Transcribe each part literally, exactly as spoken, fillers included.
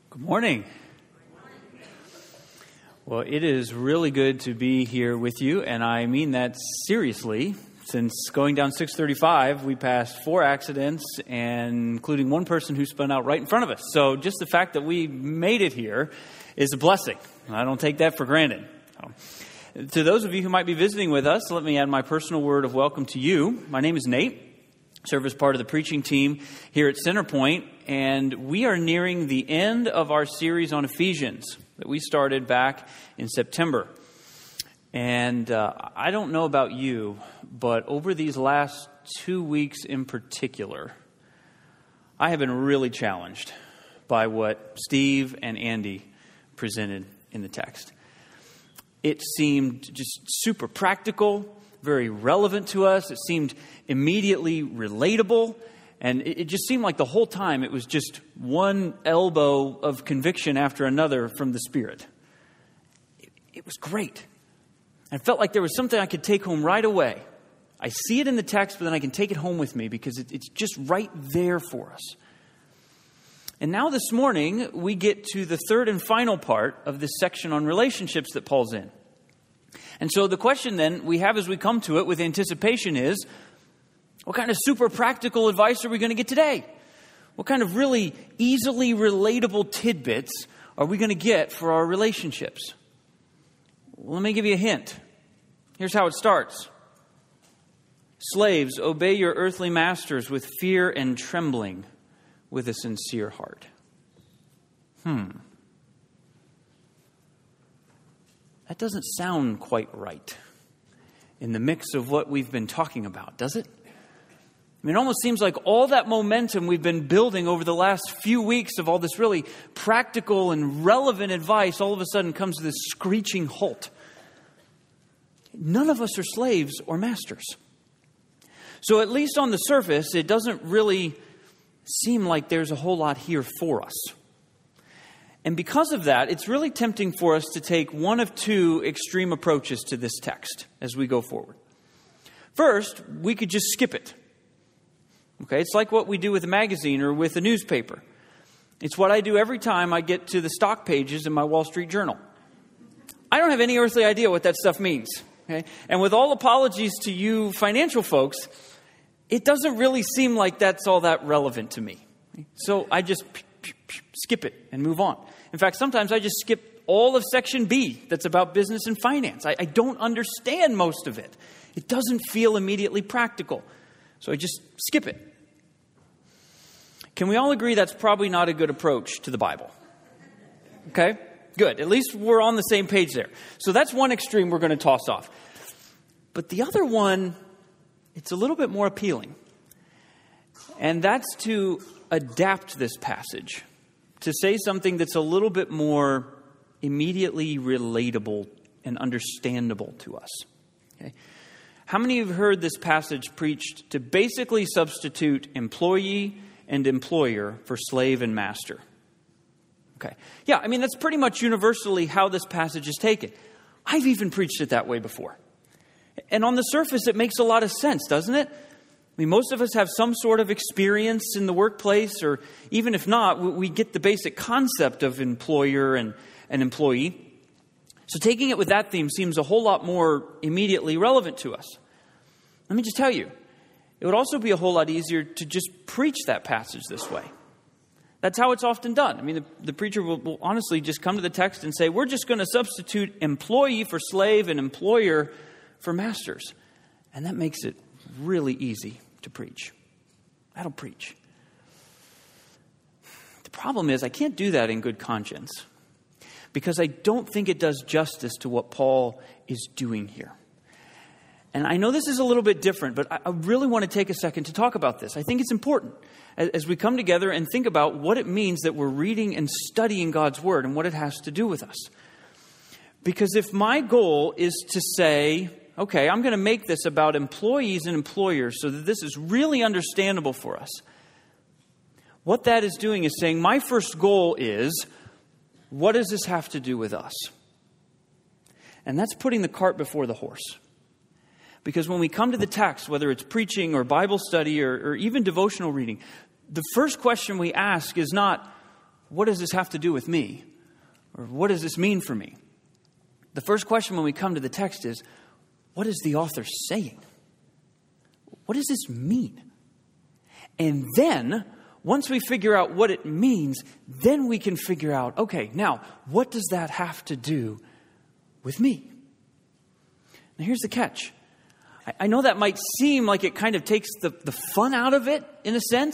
Good morning. Well, it is really good to be here with you, and I mean that seriously. Since going down six thirty-five, we passed four accidents, and including one person who spun out right in front of us. So just the fact that we made it here is a blessing. I don't take that for granted. So, to those of you who might be visiting with us, let me add my personal word of welcome to you. My name is Nate. I serve as part of the preaching team here at Centerpoint, and we are nearing the end of our series on Ephesians that we started back in September. And uh, I don't know about you, but over these last two weeks in particular, I have been really challenged by what Steve and Andy presented in the text. It seemed just super practical, very relevant to us. It seemed immediately relatable. And it just seemed like the whole time it was just one elbow of conviction after another from the Spirit. It, it was great. I felt like there was something I could take home right away. I see it in the text, but then I can take it home with me because it, it's just right there for us. And now this morning, we get to the third and final part of this section on relationships that Paul's in. And so the question then we have as we come to it with anticipation is, what kind of super practical advice are we going to get today? What kind of really easily relatable tidbits are we going to get for our relationships? Well, let me give you a hint. Here's how it starts. Slaves, obey your earthly masters with fear and trembling, with a sincere heart. Hmm. That doesn't sound quite right in the mix of what we've been talking about, does it? I mean, it almost seems like all that momentum we've been building over the last few weeks of all this really practical and relevant advice all of a sudden comes to this screeching halt. None of us are slaves or masters. So at least on the surface, it doesn't really seem like there's a whole lot here for us. And because of that, it's really tempting for us to take one of two extreme approaches to this text as we go forward. First, we could just skip it. Okay, it's like what we do with a magazine or with a newspaper. It's what I do every time I get to the stock pages in my Wall Street Journal. I don't have any earthly idea what that stuff means. Okay? And with all apologies to you financial folks, it doesn't really seem like that's all that relevant to me. So I just skip it and move on. In fact, sometimes I just skip all of section B that's about business and finance. I, I don't understand most of it. It doesn't feel immediately practical. So I just skip it. Can we all agree that's probably not a good approach to the Bible? Okay, good. At least we're on the same page there. So that's one extreme we're going to toss off. But the other one, it's a little bit more appealing. And that's to adapt this passage to say something that's a little bit more immediately relatable and understandable to us. Okay. How many of you have heard this passage preached to basically substitute employee and employer for slave and master? Okay. Yeah, I mean, that's pretty much universally how this passage is taken. I've even preached it that way before. And on the surface, it makes a lot of sense, doesn't it? I mean, most of us have some sort of experience in the workplace, or even if not, we get the basic concept of employer and an employee. So taking it with that theme seems a whole lot more immediately relevant to us. Let me just tell you, it would also be a whole lot easier to just preach that passage this way. That's how it's often done. I mean, the, the preacher will, will honestly just come to the text and say, we're just going to substitute employee for slave and employer for masters. And that makes it really easy to preach. That'll preach. The problem is I can't do that in good conscience because I don't think it does justice to what Paul is doing here. And I know this is a little bit different, but I really want to take a second to talk about this. I think it's important as we come together and think about what it means that we're reading and studying God's Word and what it has to do with us. Because if my goal is to say, okay, I'm going to make this about employees and employers so that this is really understandable for us, what that is doing is saying my first goal is, what does this have to do with us? And that's putting the cart before the horse. Because when we come to the text, whether it's preaching or Bible study or, or even devotional reading, the first question we ask is not, what does this have to do with me? Or what does this mean for me? The first question when we come to the text is, what is the author saying? What does this mean? And then, once we figure out what it means, then we can figure out, okay, now, what does that have to do with me? Now, here's the catch. I, I know that might seem like it kind of takes the, the fun out of it, in a sense.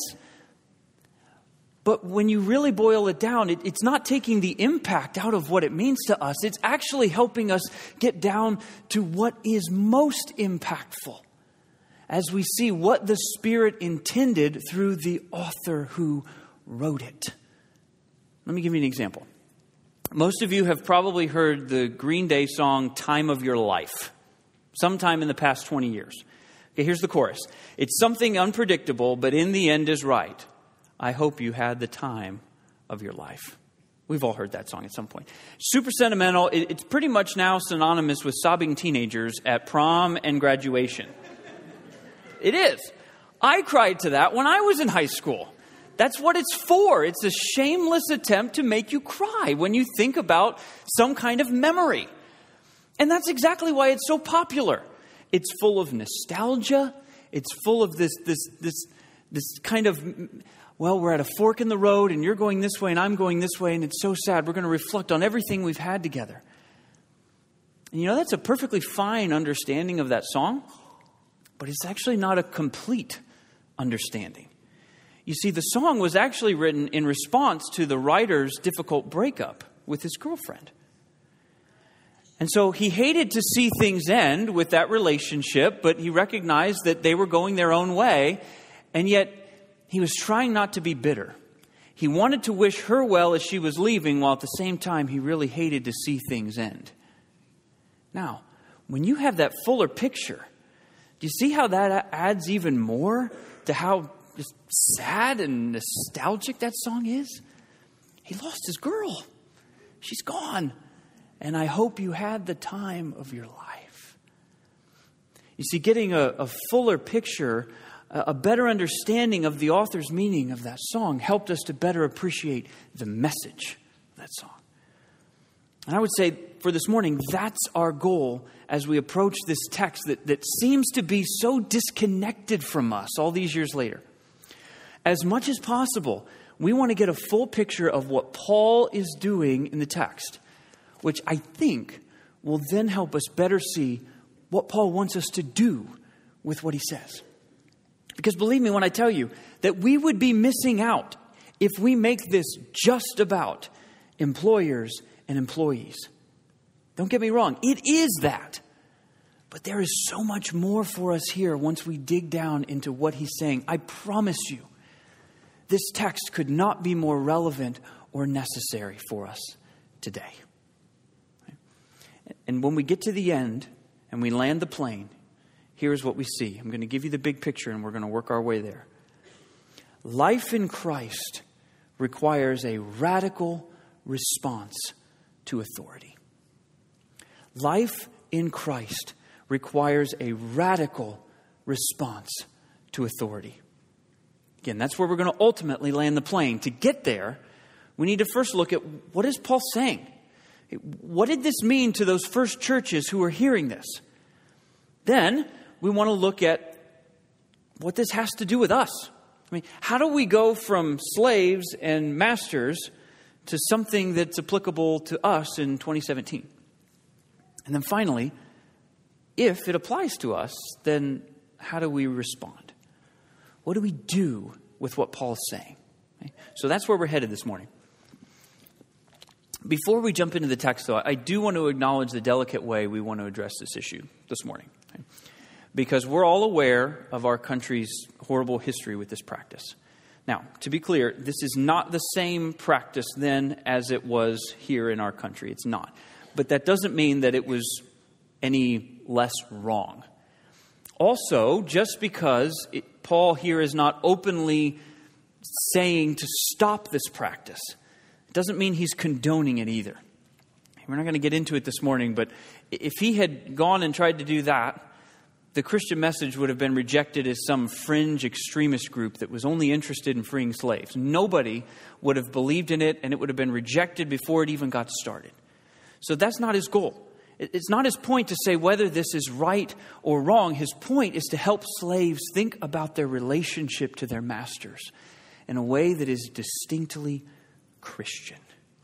But when you really boil it down, it, it's not taking the impact out of what it means to us. It's actually helping us get down to what is most impactful as we see what the Spirit intended through the author who wrote it. Let me give you an example. Most of you have probably heard the Green Day song, Time of Your Life, sometime in the past twenty years. Okay, here's the chorus. It's something unpredictable, but in the end is right. I hope you had the time of your life. We've all heard that song at some point. Super sentimental. It's pretty much now synonymous with sobbing teenagers at prom and graduation. It is. I cried to that when I was in high school. That's what it's for. It's a shameless attempt to make you cry when you think about some kind of memory. And that's exactly why it's so popular. It's full of nostalgia. It's full of this, this, this, this kind of, well, we're at a fork in the road and you're going this way and I'm going this way and it's so sad. We're going to reflect on everything we've had together. And you know, that's a perfectly fine understanding of that song, but it's actually not a complete understanding. You see, the song was actually written in response to the writer's difficult breakup with his girlfriend. And so he hated to see things end with that relationship, but he recognized that they were going their own way, and yet he was trying not to be bitter. He wanted to wish her well as she was leaving, while at the same time he really hated to see things end. Now, when you have that fuller picture, do you see how that adds even more to how just sad and nostalgic that song is? He lost his girl. She's gone. And I hope you had the time of your life. You see, getting a, a fuller picture, a, a better understanding of the author's meaning of that song helped us to better appreciate the message of that song. And I would say for this morning, that's our goal as we approach this text that, that seems to be so disconnected from us all these years later. As much as possible, we want to get a full picture of what Paul is doing in the text, which I think will then help us better see what Paul wants us to do with what he says. Because believe me when I tell you that we would be missing out if we make this just about employers and employees. Don't get me wrong, it is that. But there is so much more for us here once we dig down into what he's saying. I promise you, this text could not be more relevant or necessary for us today. And when we get to the end and we land the plane, here's what we see. I'm going to give you the big picture and we're going to work our way there. Life in Christ requires a radical response to authority. Life in Christ requires a radical response to authority. Again, that's where we're going to ultimately land the plane. To get there, we need to first look at what is Paul saying? What did this mean to those first churches who were hearing this? Then we want to look at what this has to do with us. I mean, how do we go from slaves and masters to something that's applicable to us in twenty seventeen? And then finally, if it applies to us, then how do we respond? What do we do with what Paul's saying? Okay? So that's where we're headed this morning. Before we jump into the text, though, I do want to acknowledge the delicate way we want to address this issue this morning. Okay? Because we're all aware of our country's horrible history with this practice. Now, to be clear, this is not the same practice then as it was here in our country. It's not. But that doesn't mean that it was any less wrong. Also, just because it, Paul here is not openly saying to stop this practice, it doesn't mean he's condoning it either. We're not going to get into it this morning, but if he had gone and tried to do that, the Christian message would have been rejected as some fringe extremist group that was only interested in freeing slaves. Nobody would have believed in it, and it would have been rejected before it even got started. So that's not his goal. It's not his point to say whether this is right or wrong. His point is to help slaves think about their relationship to their masters in a way that is distinctly Christian.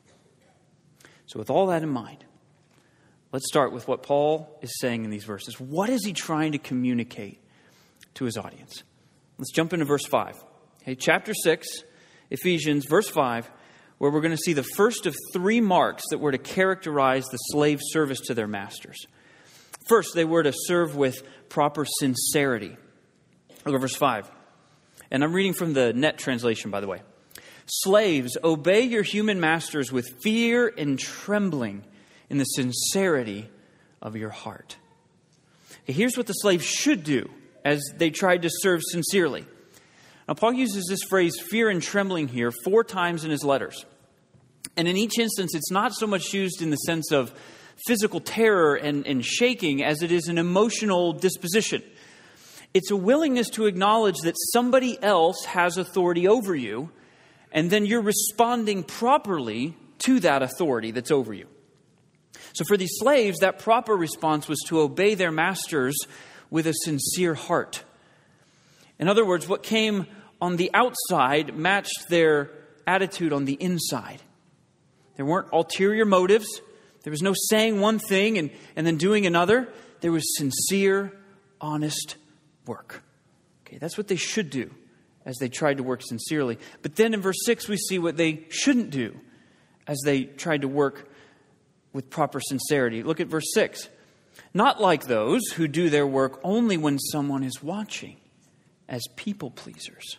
So with all that in mind, let's start with what Paul is saying in these verses. What is he trying to communicate to his audience? Let's jump into verse five. Okay, chapter six, Ephesians, verse five, where we're going to see the first of three marks that were to characterize the slave service to their masters. First, they were to serve with proper sincerity. Look at verse five. And I'm reading from the Net translation, by the way. Slaves, obey your human masters with fear and trembling in the sincerity of your heart. Okay, here's what the slaves should do as they tried to serve sincerely. Now, Paul uses this phrase, fear and trembling, here four times in his letters. And in each instance, it's not so much used in the sense of physical terror and, and shaking as it is an emotional disposition. It's a willingness to acknowledge that somebody else has authority over you, and then you're responding properly to that authority that's over you. So for these slaves, that proper response was to obey their masters with a sincere heart. In other words, what came on the outside matched their attitude on the inside. There weren't ulterior motives. There was no saying one thing and, and then doing another. There was sincere, honest work. Okay, that's what they should do as they tried to work sincerely. But then in verse six, we see what they shouldn't do as they tried to work with proper sincerity. Look at verse six. Not like those who do their work only when someone is watching, as people pleasers.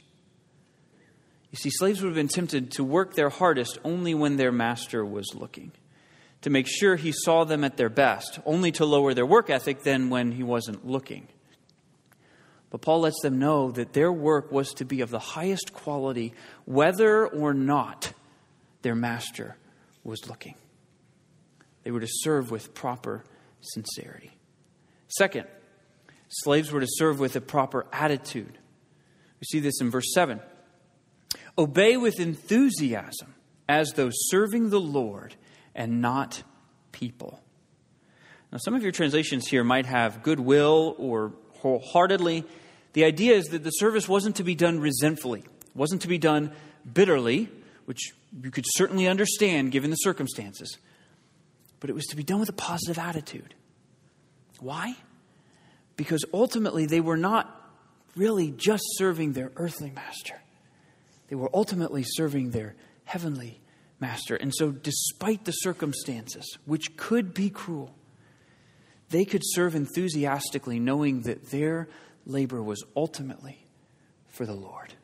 You see, slaves would have been tempted to work their hardest only when their master was looking, to make sure he saw them at their best, only to lower their work ethic then when he wasn't looking. But Paul lets them know that their work was to be of the highest quality, whether or not their master was looking. They were to serve with proper sincerity. Second, slaves were to serve with a proper attitude. We see this in verse seven. Obey with enthusiasm as those serving the Lord and not people. Now, some of your translations here might have goodwill or wholeheartedly. The idea is that the service wasn't to be done resentfully. It wasn't to be done bitterly, which you could certainly understand given the circumstances. But it was to be done with a positive attitude. Why? Because ultimately they were not really just serving their earthly master. They were ultimately serving their heavenly master. And so despite the circumstances, which could be cruel, they could serve enthusiastically knowing that their labor was ultimately for the Lord.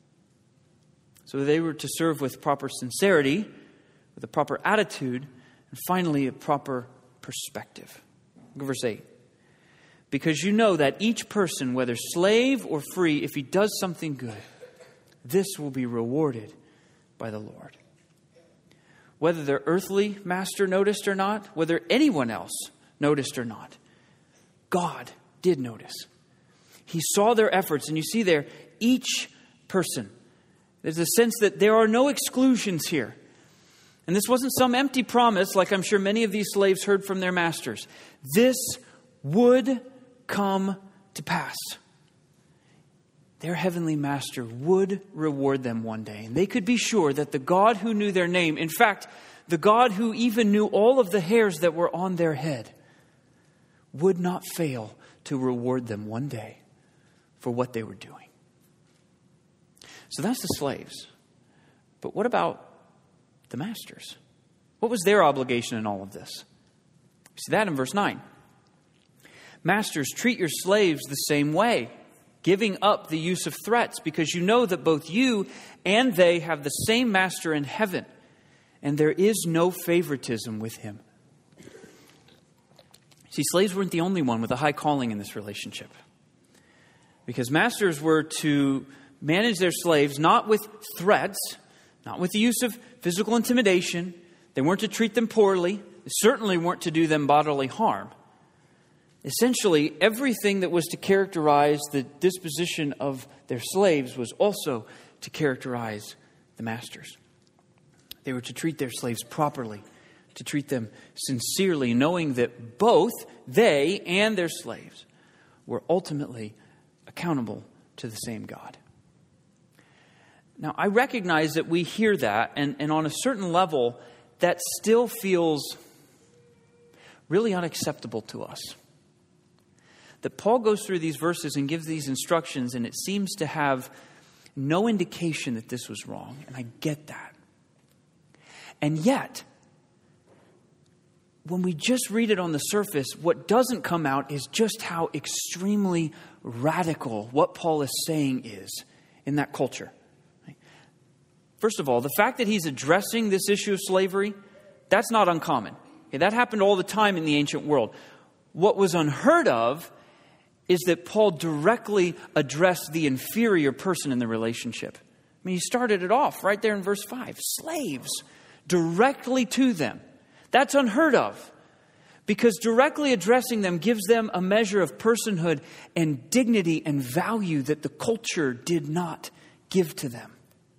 So they were to serve with proper sincerity, with a proper attitude, and finally a proper perspective. Look at verse eight. Because you know that each person, whether slave or free, if he does something good, this will be rewarded by the Lord. Whether their earthly master noticed or not, whether anyone else noticed or not, God did notice. He saw their efforts, and you see there, each person. There's a sense that there are no exclusions here. And this wasn't some empty promise like I'm sure many of these slaves heard from their masters. This would come to pass. Their heavenly master would reward them one day. And they could be sure that the God who knew their name, in fact, the God who even knew all of the hairs that were on their head, would not fail to reward them one day for what they were doing. So that's the slaves. But what about the masters? What was their obligation in all of this? We see that in verse nine. Masters, treat your slaves the same way, giving up the use of threats, because you know that both you and they have the same master in heaven, and there is no favoritism with him. See, slaves weren't the only one with a high calling in this relationship, because masters were to manage their slaves not with threats, not with the use of physical intimidation. They weren't to treat them poorly. They certainly weren't to do them bodily harm. Essentially, everything that was to characterize the disposition of their slaves was also to characterize the masters. They were to treat their slaves properly, to treat them sincerely, knowing that both they and their slaves were ultimately accountable to the same God. Now, I recognize that we hear that, and, and on a certain level, that still feels really unacceptable to us. That Paul goes through these verses and gives these instructions, and it seems to have no indication that this was wrong, and I get that. And yet, when we just read it on the surface, what doesn't come out is just how extremely radical what Paul is saying is in that culture. First of all, the fact that he's addressing this issue of slavery, that's not uncommon. Okay, that happened all the time in the ancient world. What was unheard of is that Paul directly addressed the inferior person in the relationship. I mean, he started it off right there in verse five. Slaves, directly to them. That's unheard of, because directly addressing them gives them a measure of personhood and dignity and value that the culture did not give to them.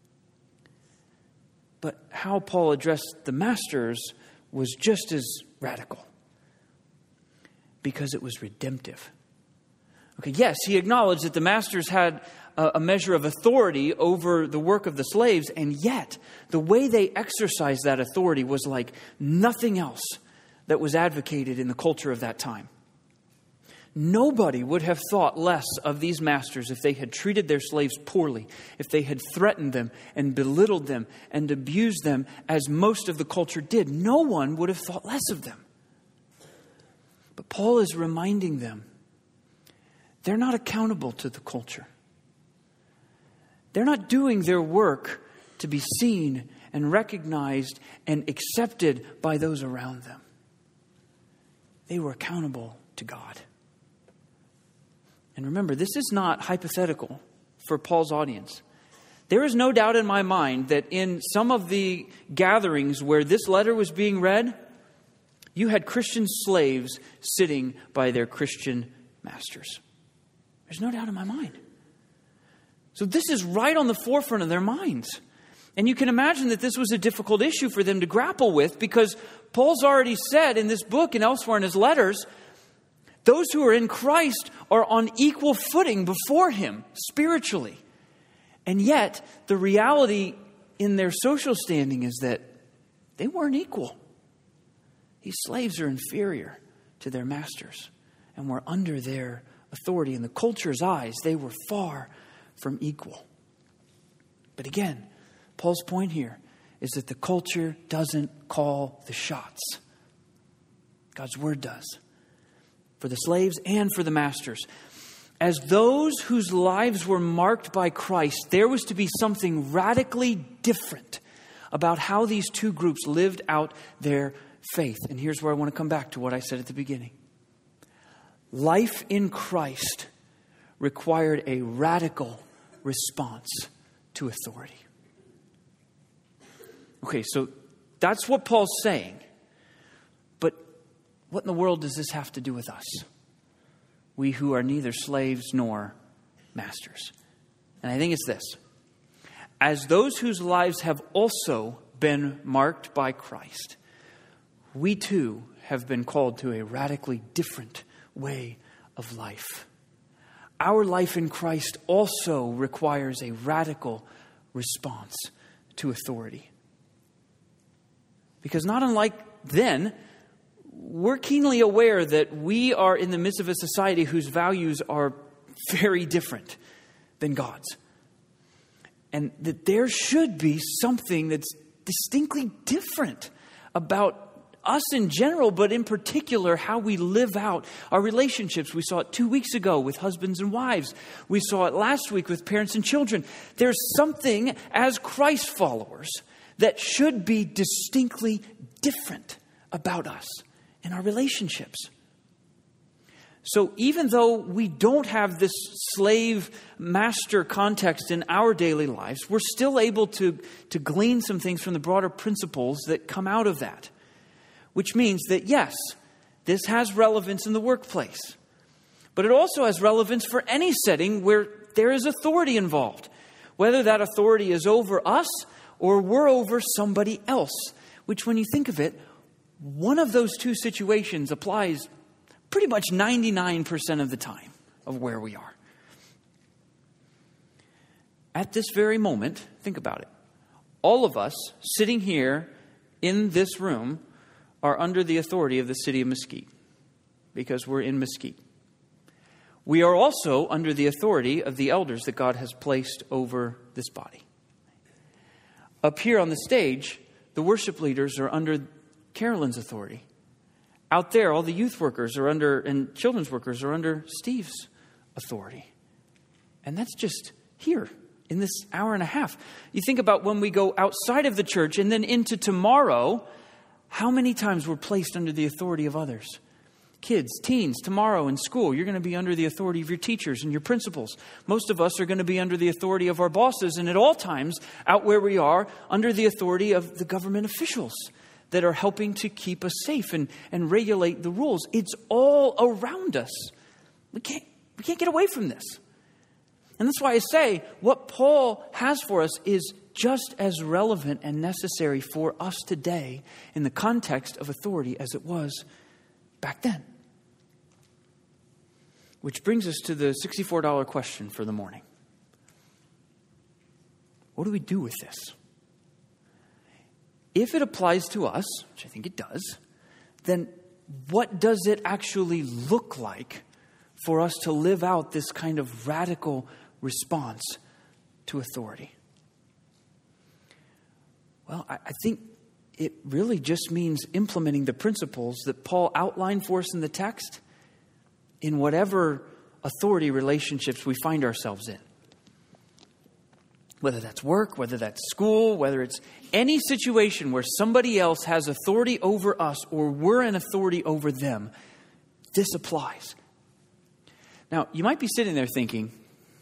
But how Paul addressed the masters was just as radical, because it was redemptive. Okay, yes, he acknowledged that the masters had a, a measure of authority over the work of the slaves, and yet the way they exercised that authority was like nothing else that was advocated in the culture of that time. Nobody would have thought less of these masters if they had treated their slaves poorly, if they had threatened them and belittled them and abused them as most of the culture did. No one would have thought less of them. But Paul is reminding them they're not accountable to the culture. They're not doing their work to be seen and recognized and accepted by those around them. They were accountable to God. And remember, this is not hypothetical for Paul's audience. There is no doubt in my mind that in some of the gatherings where this letter was being read, you had Christian slaves sitting by their Christian masters. There's no doubt in my mind. So this is right on the forefront of their minds. And you can imagine that this was a difficult issue for them to grapple with, because Paul's already said in this book and elsewhere in his letters, those who are in Christ are on equal footing before him spiritually. And yet, the reality in their social standing is that they weren't equal. These slaves are inferior to their masters and were under their authority. In the culture's eyes, they were far from equal. But again, Paul's point here is that the culture doesn't call the shots. God's word does. For the slaves and for the masters. As those whose lives were marked by Christ, there was to be something radically different about how these two groups lived out their faith. And here's where I want to come back to what I said at the beginning. Life in Christ required a radical response to authority. Okay, so that's what Paul's saying. But what in the world does this have to do with us? We who are neither slaves nor masters. And I think it's this. As those whose lives have also been marked by Christ, we too have been called to a radically different way of life. Our life in Christ also requires a radical response to authority. Because not unlike then, we're keenly aware that we are in the midst of a society whose values are very different than God's. And that there should be something that's distinctly different about us in general, but in particular, how we live out our relationships. We saw it two weeks ago with husbands and wives. We saw it last week with parents and children. There's something as Christ followers that should be distinctly different about us in our relationships. So even though we don't have this slave-master context in our daily lives, we're still able to, to glean some things from the broader principles that come out of that. Which means that, yes, This has relevance in the workplace. But it also has relevance for any setting where there is authority involved, whether that authority is over us or we're over somebody else, which when you think of it, one of those two situations applies pretty much ninety-nine percent of the time of where we are. At this very moment, think about it. All of us sitting here in this room are under the authority of the city of Mesquite because we're in Mesquite. We are also under the authority of the elders that God has placed over this body. Up here on the stage, the worship leaders are under Carolyn's authority. Out there, all the youth workers are under, and children's workers are under Steve's authority. And that's just here in this hour and a half. You think about when we go outside of the church and then into tomorrow, how many times we're placed under the authority of others? Kids, teens, tomorrow in school, you're going to be under the authority of your teachers and your principals. Most of us are going to be under the authority of our bosses, and at all times, out where we are, under the authority of the government officials that are helping to keep us safe and, and regulate the rules. It's all around us. We can't, we can't get away from this. And that's why I say what Paul has for us is just as relevant and necessary for us today in the context of authority as it was back then. Which brings us to the sixty-four dollars question for the morning. What do we do with this? If it applies to us, which I think it does, then what does it actually look like for us to live out this kind of radical response to authority? Well, I think it really just means implementing the principles that Paul outlined for us in the text in whatever authority relationships we find ourselves in. Whether that's work, whether that's school, whether it's any situation where somebody else has authority over us or we're in authority over them, this applies. Now, you might be sitting there thinking,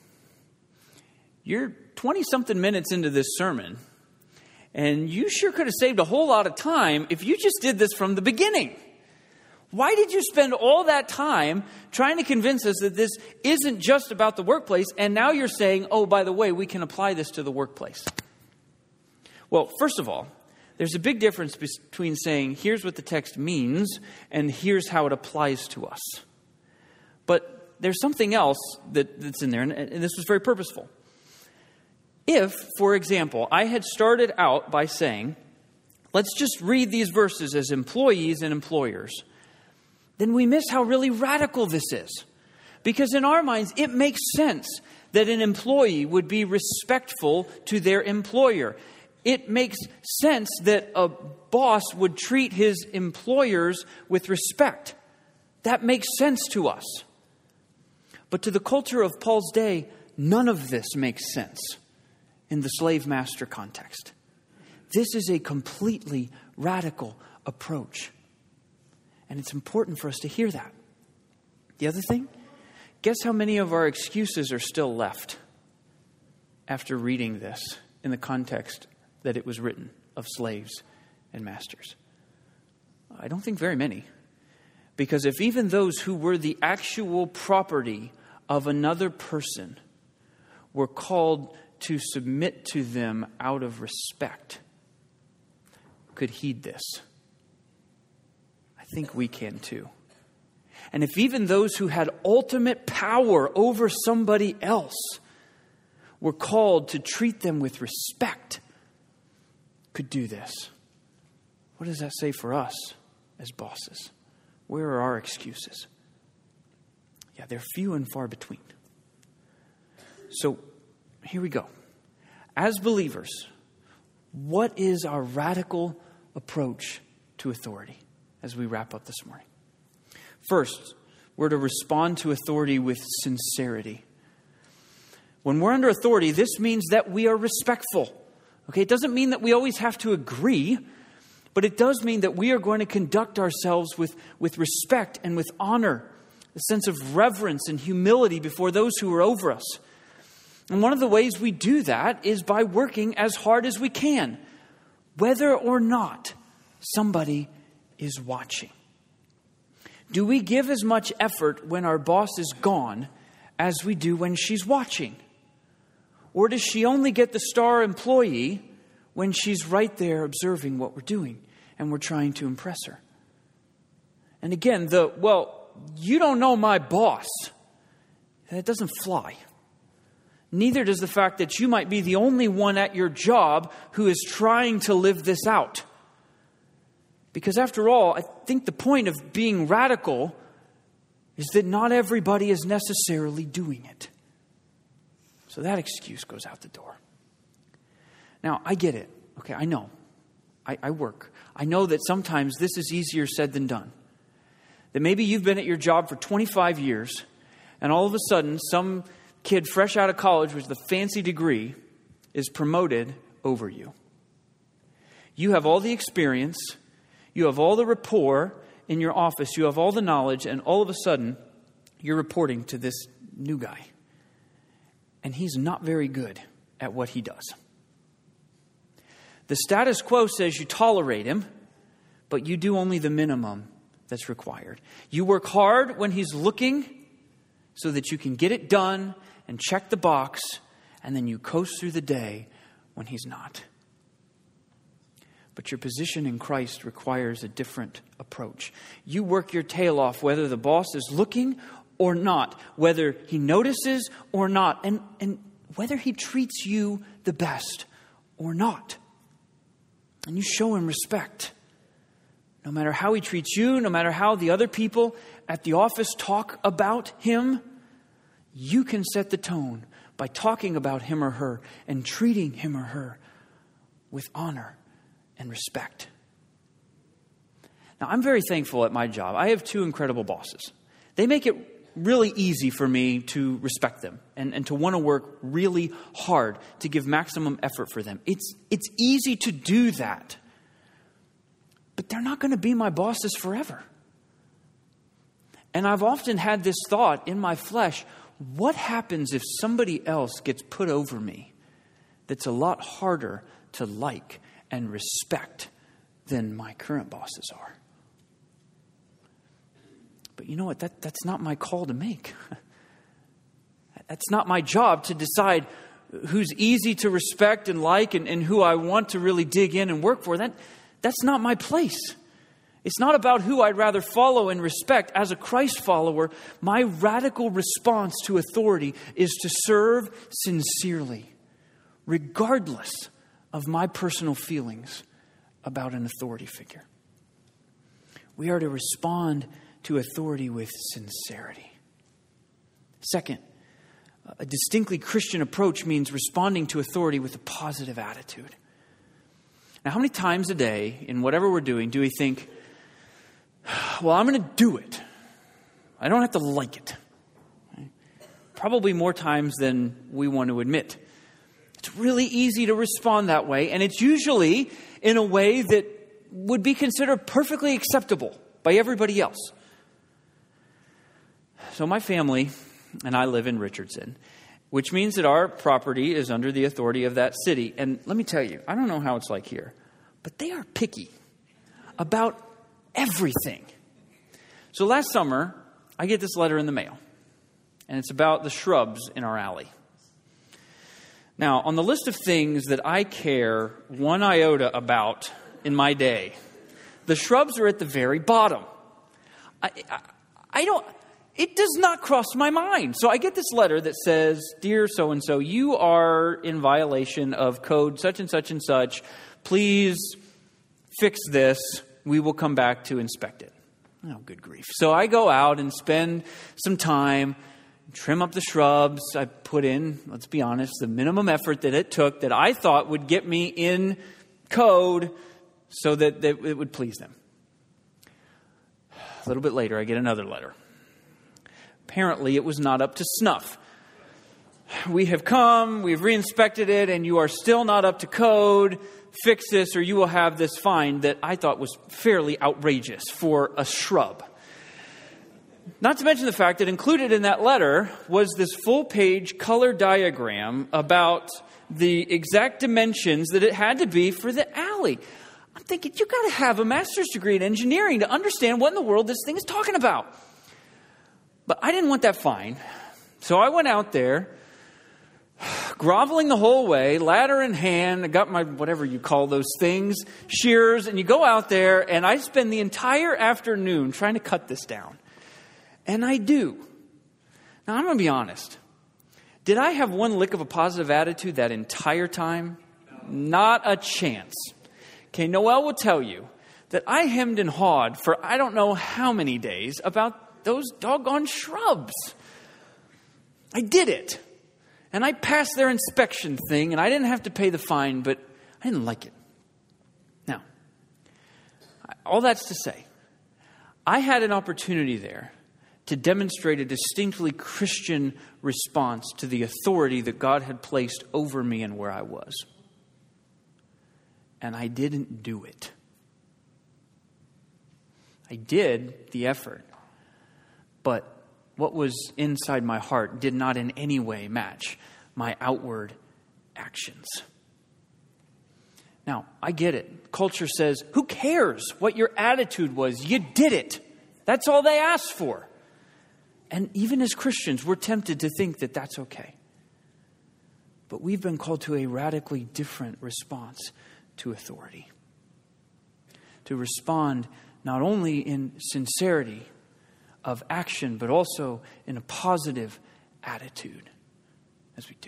you're twenty-something minutes into this sermon, and you sure could have saved a whole lot of time if you just did this from the beginning. Why did you spend all that time trying to convince us that this isn't just about the workplace, and now you're saying, oh, by the way, we can apply this to the workplace? Well, first of all, there's a big difference between saying, here's what the text means, and here's how it applies to us. But there's something else that, that's in there, and, and this was very purposeful. If, for example, I had started out by saying, let's just read these verses as employees and employers, then we miss how really radical this is. Because in our minds, it makes sense that an employee would be respectful to their employer. It makes sense that a boss would treat his employers with respect. That makes sense to us. But to the culture of Paul's day, none of this makes sense in the slave master context. This is a completely radical approach. And it's important for us to hear that. The other thing, guess how many of our excuses are still left after reading this in the context that it was written of slaves and masters? I don't think very many. Because if even those who were the actual property of another person were called to submit to them out of respect, could heed this, I think we can too. And if even those who had ultimate power over somebody else were called to treat them with respect, could do this, what does that say for us as bosses? Where are our excuses? Yeah, they're few and far between. So here we go. As believers, what is our radical approach to authority as we wrap up this morning? First, we're to respond to authority with sincerity. When we're under authority, this means that we are respectful. Okay, it doesn't mean that we always have to agree, but it does mean that we are going to conduct ourselves with, with respect and with honor, a sense of reverence and humility before those who are over us. And one of the ways we do that is by working as hard as we can, whether or not somebody is watching. Do we give as much effort when our boss is gone as we do when she's watching? Or does she only get the star employee when she's right there observing what we're doing and we're trying to impress her? And again, the, well, you don't know my boss. That doesn't fly. Neither does the fact that you might be the only one at your job who is trying to live this out. Because after all, I think the point of being radical is that not everybody is necessarily doing it. So that excuse goes out the door. Now, I get it. Okay, I know. I, I work. I know that sometimes this is easier said than done. That maybe you've been at your job for twenty-five years, and all of a sudden, some kid fresh out of college with a fancy degree is promoted over you. You have all the experience, you have all the rapport in your office, you have all the knowledge, and all of a sudden, you're reporting to this new guy. And he's not very good at what he does. The status quo says you tolerate him, but you do only the minimum that's required. You work hard when he's looking so that you can get it done and check the box, and then you coast through the day when he's not. But your position in Christ requires a different approach. You work your tail off whether the boss is looking or not, whether he notices or not, and, and whether he treats you the best or not. And you show him respect. No matter how he treats you, no matter how the other people at the office talk about him, you can set the tone by talking about him or her and treating him or her with honor and respect. Now, I'm very thankful at my job. I have two incredible bosses. They make it really easy for me to respect them and, and to want to work really hard to give maximum effort for them. It's, it's easy to do that. But they're not going to be my bosses forever. And I've often had this thought in my flesh, what happens if somebody else gets put over me that's a lot harder to like and respect than my current bosses are? But you know what? That, that's not my call to make. That's not my job to decide who's easy to respect and like and, and who I want to really dig in and work for. That, that's not my place. It's not about who I'd rather follow and respect. As a Christ follower, my radical response to authority is to serve sincerely, regardless of my personal feelings about an authority figure. We are to respond to authority with sincerity. Second, a distinctly Christian approach means responding to authority with a positive attitude. Now, how many times a day in whatever we're doing do we think, well, I'm going to do it. I don't have to like it. Probably more times than we want to admit. It's really easy to respond that way, and it's usually in a way that would be considered perfectly acceptable by everybody else. So my family and I live in Richardson, which means that our property is under the authority of that city. And let me tell you, I don't know how it's like here, but they are picky about everything. So last summer, I get this letter in the mail, and it's about the shrubs in our alley. Now, on the list of things that I care one iota about in my day, the shrubs are at the very bottom. I, I, I don't, it does not cross my mind. So I get this letter that says, "Dear so-and-so, you are in violation of code such and such and such. Please fix this. We will come back to inspect it." Oh, good grief. So I go out and spend some time, trim up the shrubs. I put in, let's be honest, the minimum effort that it took that I thought would get me in code so that, that it would please them. A little bit later, I get another letter. Apparently, it was not up to snuff. "We have come, we've re-inspected it, and you are still not up to code. Fix this or you will have this fine," that I thought was fairly outrageous for a shrub. Not to mention the fact that included in that letter was this full-page color diagram about the exact dimensions that it had to be for the alley. I'm thinking, you got to have a master's degree in engineering to understand what in the world this thing is talking about. But I didn't want that fine. So I went out there, groveling the whole way, ladder in hand. I got my, whatever you call those things, shears. And you go out there, and I spend the entire afternoon trying to cut this down. And I do. Now, I'm going to be honest. Did I have one lick of a positive attitude that entire time? Not a chance. Okay, Noel will tell you that I hemmed and hawed for I don't know how many days about those doggone shrubs. I did it. And I passed their inspection thing, and I didn't have to pay the fine, but I didn't like it. Now, all that's to say, I had an opportunity there to demonstrate a distinctly Christian response to the authority that God had placed over me and where I was. And I didn't do it. I did the effort, but what was inside my heart did not in any way match my outward actions. Now, I get it. Culture says, who cares what your attitude was? You did it. That's all they asked for. And even as Christians, we're tempted to think that that's okay. But we've been called to a radically different response to authority. To respond not only in sincerity of action, but also in a positive attitude as we do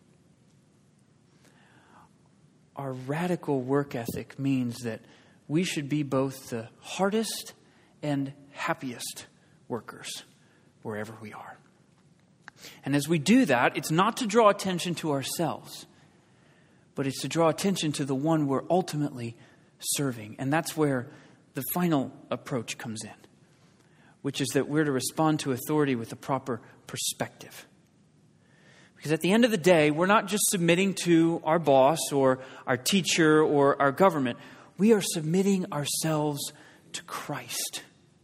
it. Our radical work ethic means that we should be both the hardest and happiest workers wherever we are. And as we do that, it's not to draw attention to ourselves, but it's to draw attention to the one we're ultimately serving. And that's where the final approach comes in, which is that we're to respond to authority with the proper perspective. Because at the end of the day, we're not just submitting to our boss or our teacher or our government. We are submitting ourselves to Christ.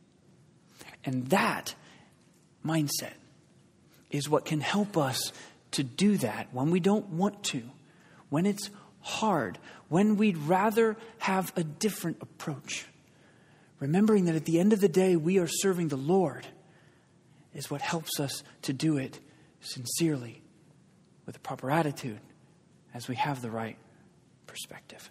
And that mindset is what can help us to do that when we don't want to, when it's hard, when we'd rather have a different approach. Remembering that at the end of the day, we are serving the Lord is what helps us to do it sincerely, with a proper attitude, as we have the right perspective.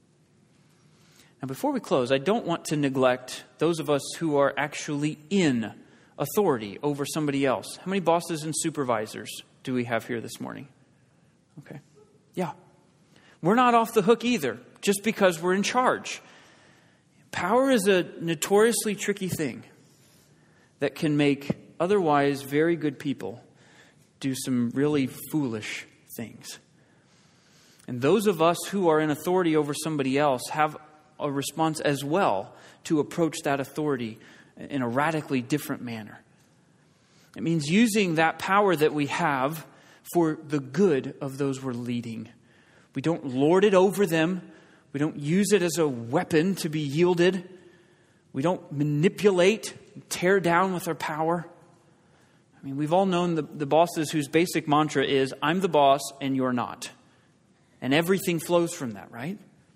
Now, before we close, I don't want to neglect those of us who are actually in authority over somebody else. How many bosses and supervisors do we have here this morning? Okay. Yeah. We're not off the hook either, just because we're in charge. Power is a notoriously tricky thing that can make otherwise very good people do some really foolish things. And those of us who are in authority over somebody else have a response as well to approach that authority in a radically different manner. It means using that power that we have for the good of those we're leading. We don't lord it over them. We don't use it as a weapon to be yielded. We don't manipulate, tear down with our power. I mean, we've all known the, the bosses whose basic mantra is, I'm the boss and you're not. And everything flows from that, right?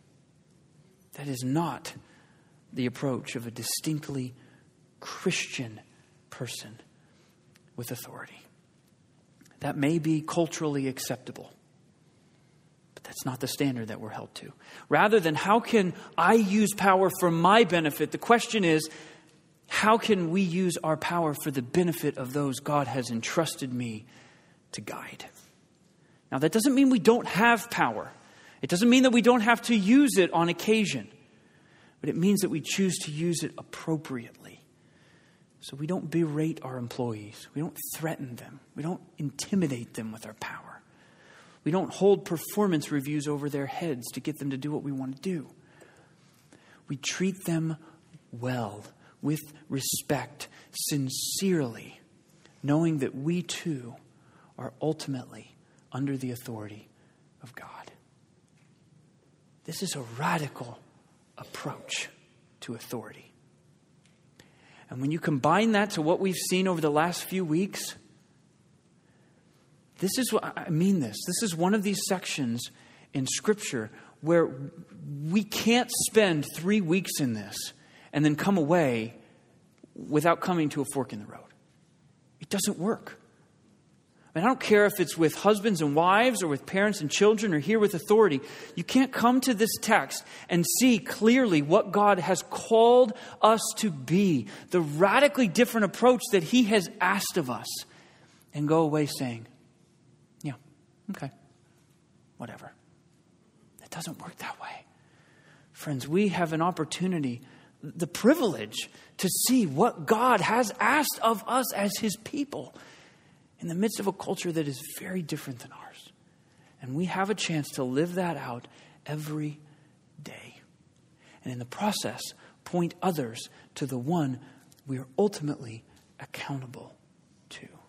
That is not the approach of a distinctly Christian person with authority. That may be culturally acceptable, but that's not the standard that we're held to. Rather than how can I use power for my benefit, the question is, how can we use our power for the benefit of those God has entrusted me to guide? Now, that doesn't mean we don't have power. It doesn't mean that we don't have to use it on occasion. But it means that we choose to use it appropriately. So we don't berate our employees. We don't threaten them. We don't intimidate them with our power. We don't hold performance reviews over their heads to get them to do what we want to do. We treat them well, with respect, sincerely, knowing that we too are ultimately under the authority of God. This is a radical approach to authority. And when you combine that to what we've seen over the last few weeks, this is what I mean this. This is one of these sections in Scripture where we can't spend three weeks in this and then come away without coming to a fork in the road. It doesn't work. I don't care if it's with husbands and wives or with parents and children or here with authority. You can't come to this text and see clearly what God has called us to be, the radically different approach that He has asked of us, and go away saying, yeah, okay, whatever. It doesn't work that way. Friends, we have an opportunity, the privilege to see what God has asked of us as His people in the midst of a culture that is very different than ours. And we have a chance to live that out every day. And in the process, point others to the one we are ultimately accountable to.